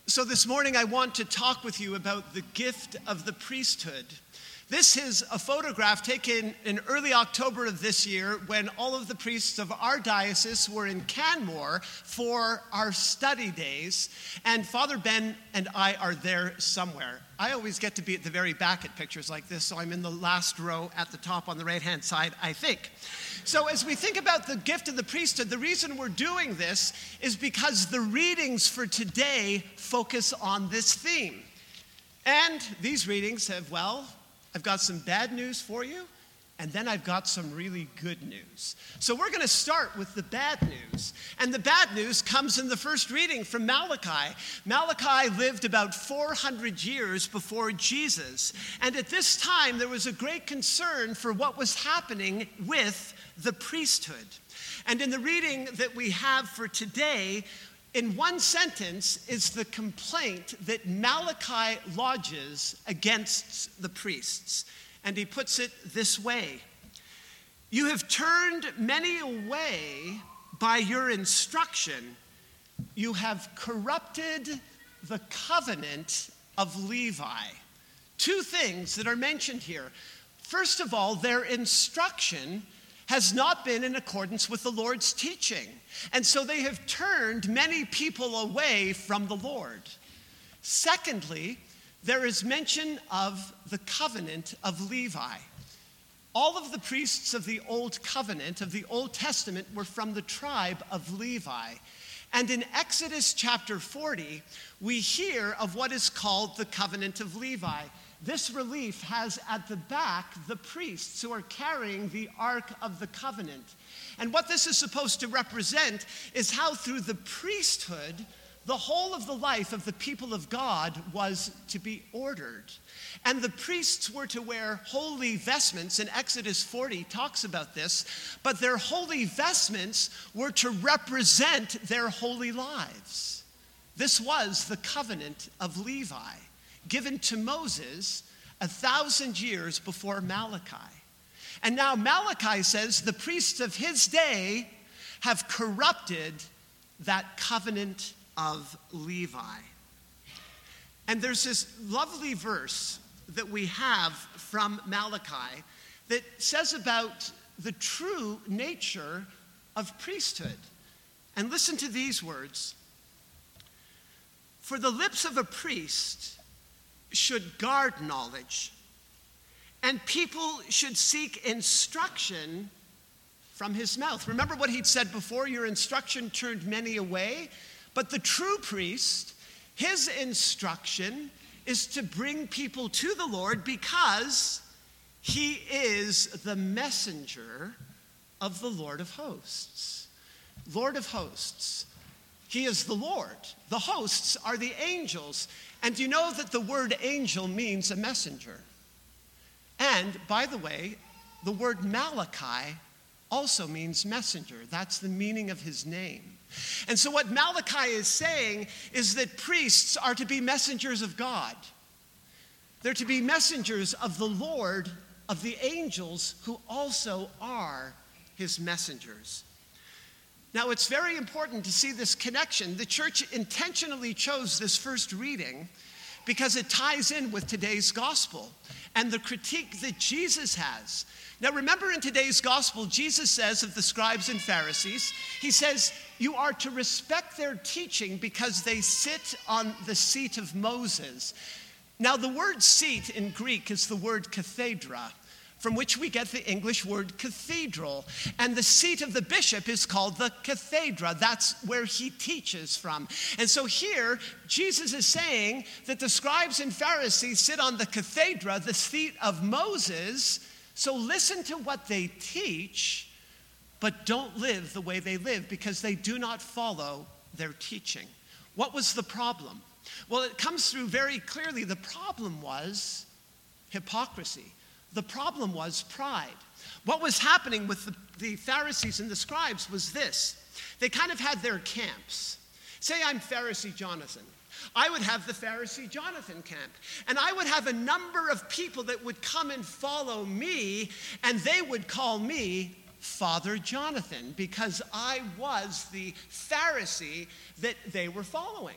So this morning I want to talk with you about the gift of the priesthood. This is a photograph taken in early October of this year when all of the priests of our diocese were in Canmore for our study days, and Father Ben and I are there somewhere. I always get to be at the very back at pictures like this, so I'm in the last row at the top on the right-hand side, I think. So as we think about the gift of the priesthood, the reason we're doing this is because the readings for today focus on this theme. And these readings have, I've got some bad news for you, and then I've got some really good news. So we're going to start with the bad news. And the bad news comes in the first reading from Malachi. Malachi lived about 400 years before Jesus. And at this time, there was a great concern for what was happening with the priesthood. And in the reading that we have for today, in one sentence is the complaint that Malachi lodges against the priests. And he puts it this way: "You have turned many away by your instruction. You have corrupted the covenant of Levi." Two things that are mentioned here. First of all, their instruction has not been in accordance with the Lord's teaching. And so they have turned many people away from the Lord. Secondly, there is mention of the covenant of Levi. All of the priests of the Old Covenant, of the Old Testament, were from the tribe of Levi. And in Exodus chapter 40, we hear of what is called the covenant of Levi. This relief has at the back the priests who are carrying the Ark of the Covenant. And what this is supposed to represent is how through the priesthood, the whole of the life of the people of God was to be ordered. And the priests were to wear holy vestments, and Exodus 40 talks about this, but their holy vestments were to represent their holy lives. This was the covenant of Levi, given to Moses 1,000 years before Malachi. And now Malachi says the priests of his day have corrupted that covenant of Levi. And there's this lovely verse that we have from Malachi that says about the true nature of priesthood. And listen to these words: "For the lips of a priest should guard knowledge, and people should seek instruction from his mouth." Remember what he'd said before: your instruction turned many away. But the true priest, his instruction is to bring people to the Lord because he is the messenger of the Lord of hosts. Lord of hosts. He is the Lord. The hosts are the angels. And you know that the word angel means a messenger. And, by the way, the word Malachi also means messenger. That's the meaning of his name. And so what Malachi is saying is that priests are to be messengers of God. They're to be messengers of the Lord, of the angels, who also are his messengers. Now, it's very important to see this connection. The church intentionally chose this first reading because it ties in with today's gospel and the critique that Jesus has. Now, remember, in today's gospel, Jesus says of the scribes and Pharisees, he says, you are to respect their teaching because they sit on the seat of Moses. Now, the word seat in Greek is the word cathedra, from which we get the English word cathedral. And the seat of the bishop is called the cathedra. That's where he teaches from. And so here, Jesus is saying that the scribes and Pharisees sit on the cathedra, the seat of Moses. So listen to what they teach, but don't live the way they live because they do not follow their teaching. What was the problem? Well, it comes through very clearly. The problem was hypocrisy. The problem was pride. What was happening with the Pharisees and the scribes was this. They kind of had their camps. Say I'm Pharisee Jonathan. I would have the Pharisee Jonathan camp. And I would have a number of people that would come and follow me, and they would call me Father Jonathan because I was the Pharisee that they were following.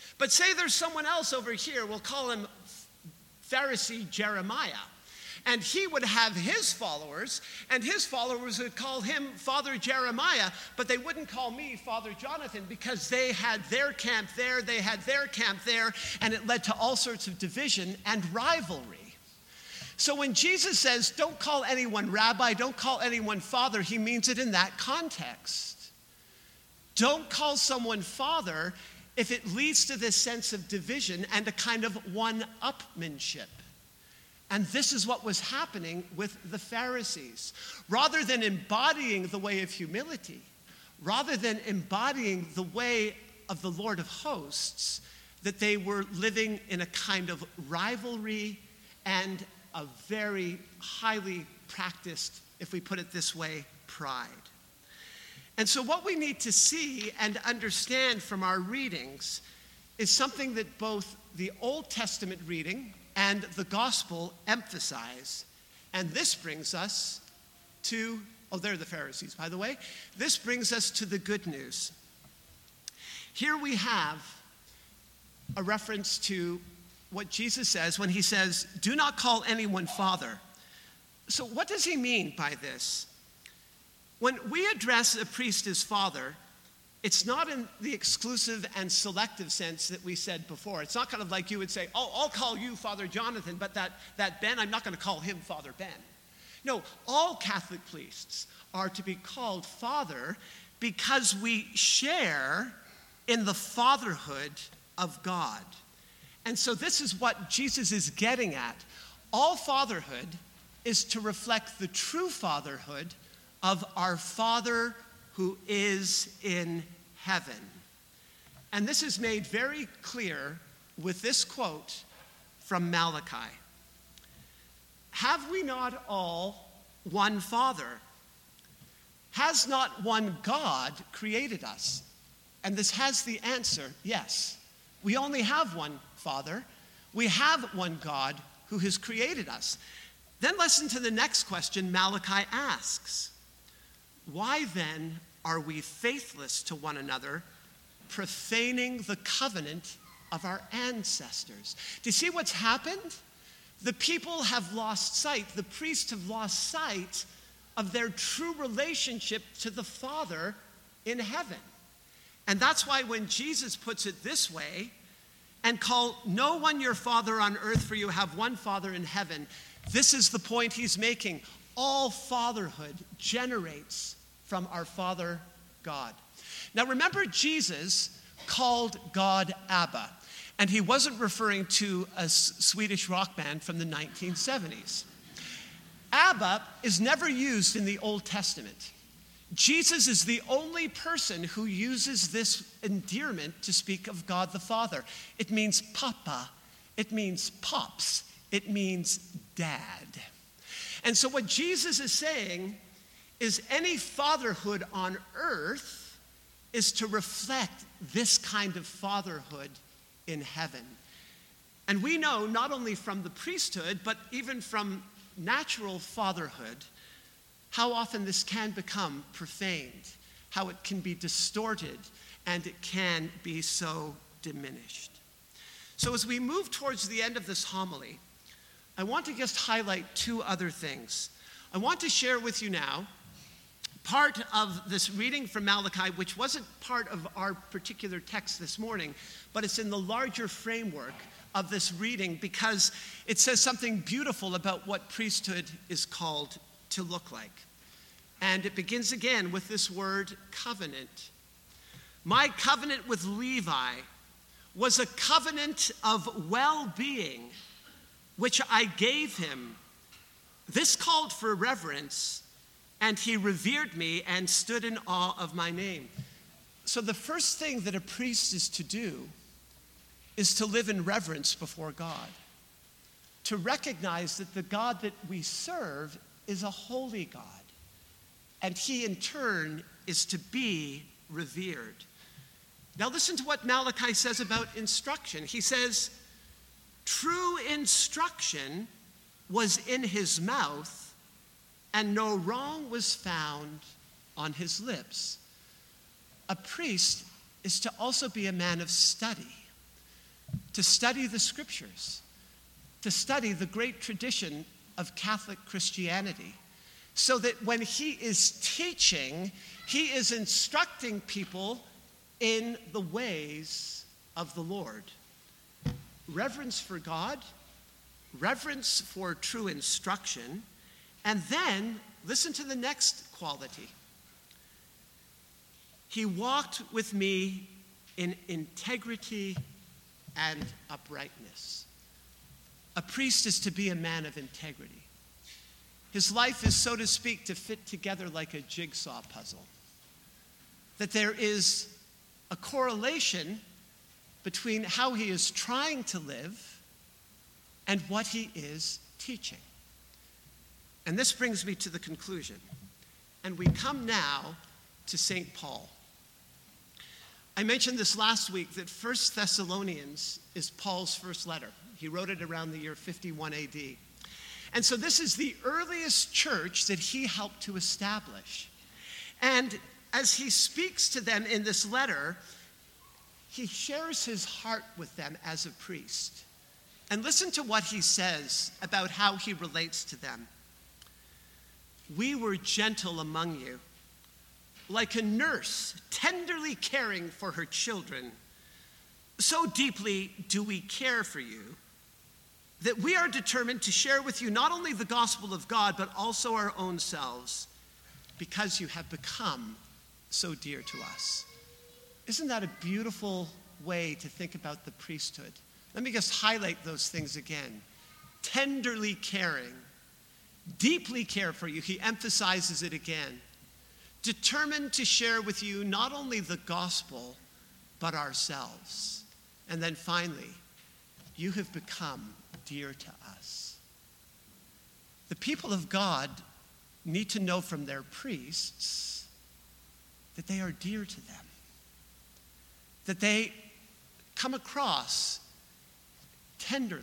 But say there's someone else over here, we'll call him Pharisee Jeremiah. And he would have his followers, and his followers would call him Father Jeremiah, but they wouldn't call me Father Jonathan because they had their camp there, they had their camp there, and it led to all sorts of division and rivalry. So when Jesus says, don't call anyone rabbi, don't call anyone father, he means it in that context. Don't call someone father if it leads to this sense of division and a kind of one-upmanship. And this is what was happening with the Pharisees. Rather than embodying the way of humility, rather than embodying the way of the Lord of hosts, that they were living in a kind of rivalry and a very highly practiced, if we put it this way, pride. And so what we need to see and understand from our readings is something that both the Old Testament reading and the gospel emphasize. And this brings us to, they're the Pharisees, by the way. This brings us to the good news. Here we have a reference to what Jesus says when he says, do not call anyone father. So what does he mean by this? When we address a priest as father, it's not in the exclusive and selective sense that we said before. It's not kind of like you would say, I'll call you Father Jonathan, but that Ben, I'm not going to call him Father Ben. No, all Catholic priests are to be called father because we share in the fatherhood of God. And so this is what Jesus is getting at. All fatherhood is to reflect the true fatherhood of our Father who is in heaven. And this is made very clear with this quote from Malachi. Have we not all one Father? Has not one God created us? And this has the answer, yes. We only have one Father. We have one God who has created us. Then listen to the next question Malachi asks. Why then are we faithless to one another, profaning the covenant of our ancestors? Do you see what's happened? The people have lost sight, the priests have lost sight of their true relationship to the Father in heaven. And that's why when Jesus puts it this way, and call no one your father on earth, for you have one Father in heaven, this is the point he's making. All fatherhood generates from our Father God. Now remember, Jesus called God Abba, and he wasn't referring to a Swedish rock band from the 1970s. Abba is never used in the Old Testament. Jesus is the only person who uses this endearment to speak of God the Father. It means papa, it means pops, it means dad. And so what Jesus is saying is any fatherhood on earth is to reflect this kind of fatherhood in heaven. And we know not only from the priesthood, but even from natural fatherhood, how often this can become profaned, how it can be distorted, and it can be so diminished. So as we move towards the end of this homily, I want to just highlight two other things. I want to share with you now part of this reading from Malachi, which wasn't part of our particular text this morning, but it's in the larger framework of this reading because it says something beautiful about what priesthood is called to look like. And it begins again with this word covenant. My covenant with Levi was a covenant of well-being, which I gave him. This called for reverence, and he revered me and stood in awe of my name. So the first thing that a priest is to do is to live in reverence before God, to recognize that the God that we serve is a holy God, and he in turn is to be revered. Now listen to what Malachi says about instruction. He says, true instruction was in his mouth, and no wrong was found on his lips. A priest is to also be a man of study, to study the scriptures, to study the great tradition of Catholic Christianity, so that when he is teaching, he is instructing people in the ways of the Lord. Reverence for God, reverence for true instruction, and then listen to the next quality. He walked with me in integrity and uprightness. A priest is to be a man of integrity. His life is, so to speak, to fit together like a jigsaw puzzle. That there is a correlation between how he is trying to live and what he is teaching. And this brings me to the conclusion. And we come now to St. Paul. I mentioned this last week that 1 Thessalonians is Paul's first letter. He wrote it around the year 51 AD. And so this is the earliest church that he helped to establish. And as he speaks to them in this letter, he shares his heart with them as a priest. And listen to what he says about how he relates to them. We were gentle among you, like a nurse tenderly caring for her children. So deeply do we care for you that we are determined to share with you not only the gospel of God, but also our own selves, because you have become so dear to us. Isn't that a beautiful way to think about the priesthood? Let me just highlight those things again. Tenderly caring, deeply care for you. He emphasizes it again. Determined to share with you not only the gospel, but ourselves. And then finally, you have become dear to us. The people of God need to know from their priests that they are dear to them, that they come across tenderly,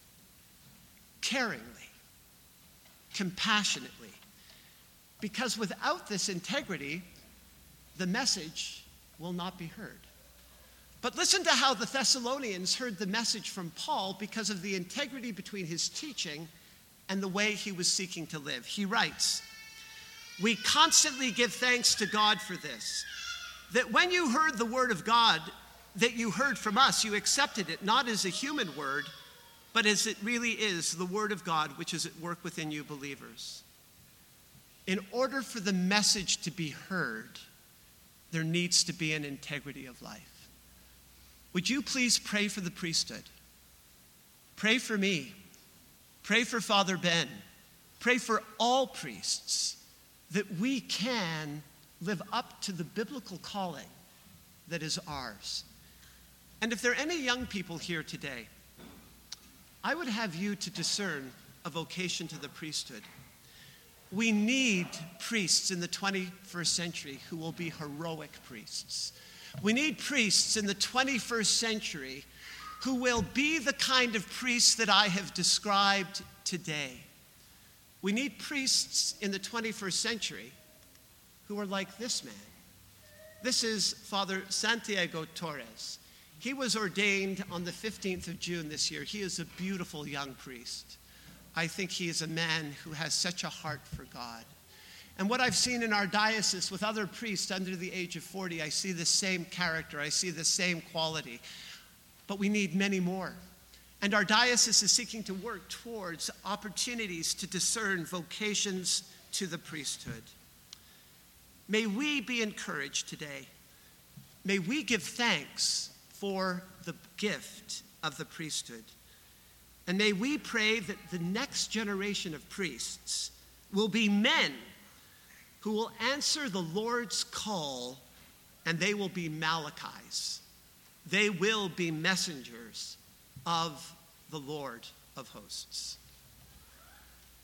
caringly, compassionately, because without this integrity, the message will not be heard. But listen to how the Thessalonians heard the message from Paul because of the integrity between his teaching and the way he was seeking to live. He writes, "We constantly give thanks to God for this, that when you heard the word of God that you heard from us, you accepted it not as a human word, but as it really is, the word of God, which is at work within you believers." In order for the message to be heard, there needs to be an integrity of life. Would you please pray for the priesthood? Pray for me. Pray for Father Ben. Pray for all priests, that we can live up to the biblical calling that is ours. And if there are any young people here today, I would have you to discern a vocation to the priesthood. We need priests in the 21st century who will be heroic priests. We need priests in the 21st century who will be the kind of priests that I have described today. We need priests in the 21st century who are like this man. This is Father Santiago Torres. He was ordained on the 15th of June this year. He is a beautiful young priest. I think he is a man who has such a heart for God. And what I've seen in our diocese with other priests under the age of 40, I see the same character, I see the same quality. But we need many more. And our diocese is seeking to work towards opportunities to discern vocations to the priesthood. May we be encouraged today. May we give thanks for the gift of the priesthood. And may we pray that the next generation of priests will be men who will answer the Lord's call, and they will be Malachis. They will be messengers of the Lord of hosts.